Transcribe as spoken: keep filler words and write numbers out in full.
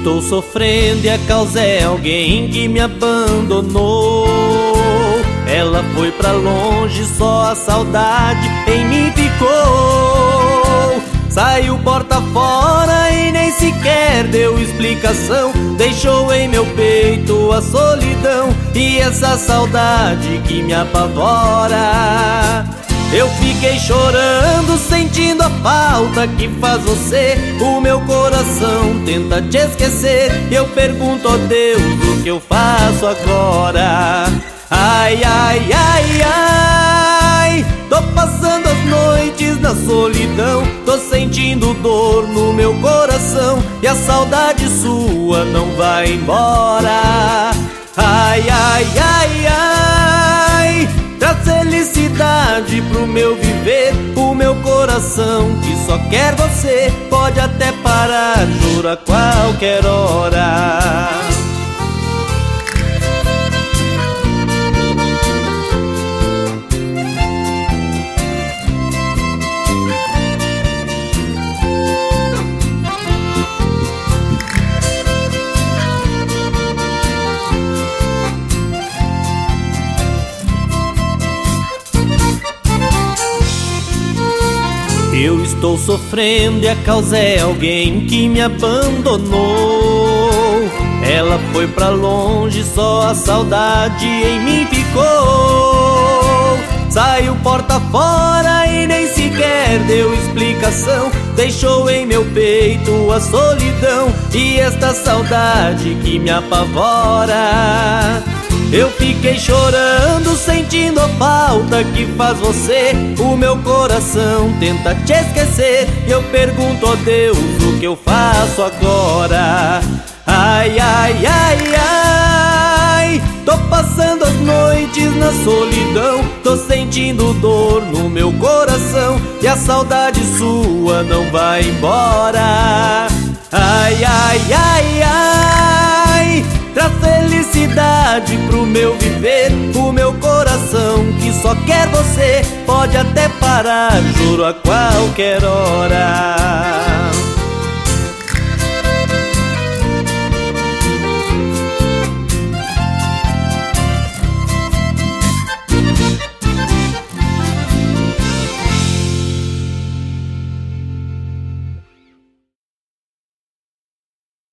estou sofrendo e a causa é alguém que me abandonou. Ela foi pra longe, só a saudade em mim ficou. Saiu porta fora e nem sequer deu explicação. Deixou em meu peito a solidão e essa saudade que me apavora. Eu fiquei chorando, sentindo a falta que faz você. O meu coração tenta te esquecer. Eu pergunto a Deus o que eu faço agora. Ai, ai, ai, ai, tô passando as noites na solidão. Tô sentindo dor no meu coração e a saudade sua não vai embora. Ai, ai, ai, ai, traz felicidade pro meu viver. O meu coração que só quer você pode até parar, juro, a qualquer hora. Eu estou sofrendo e a causa é alguém que me abandonou. Ela foi pra longe, só a saudade em mim ficou. Saiu porta fora e nem sequer deu explicação. Deixou em meu peito a solidão e esta saudade que me apavora. Eu fiquei chorando, sentindo a falta que faz você. O meu coração tenta te esquecer. Eu pergunto a Deus o que eu faço agora. Ai, ai, ai, ai, tô passando as noites na solidão. Tô sentindo dor no meu coração e a saudade sua não vai embora. Ai, ai, ai, ai, traz felicidade pro meu viver. O meu coração que só quer você pode até parar, juro, a qualquer hora.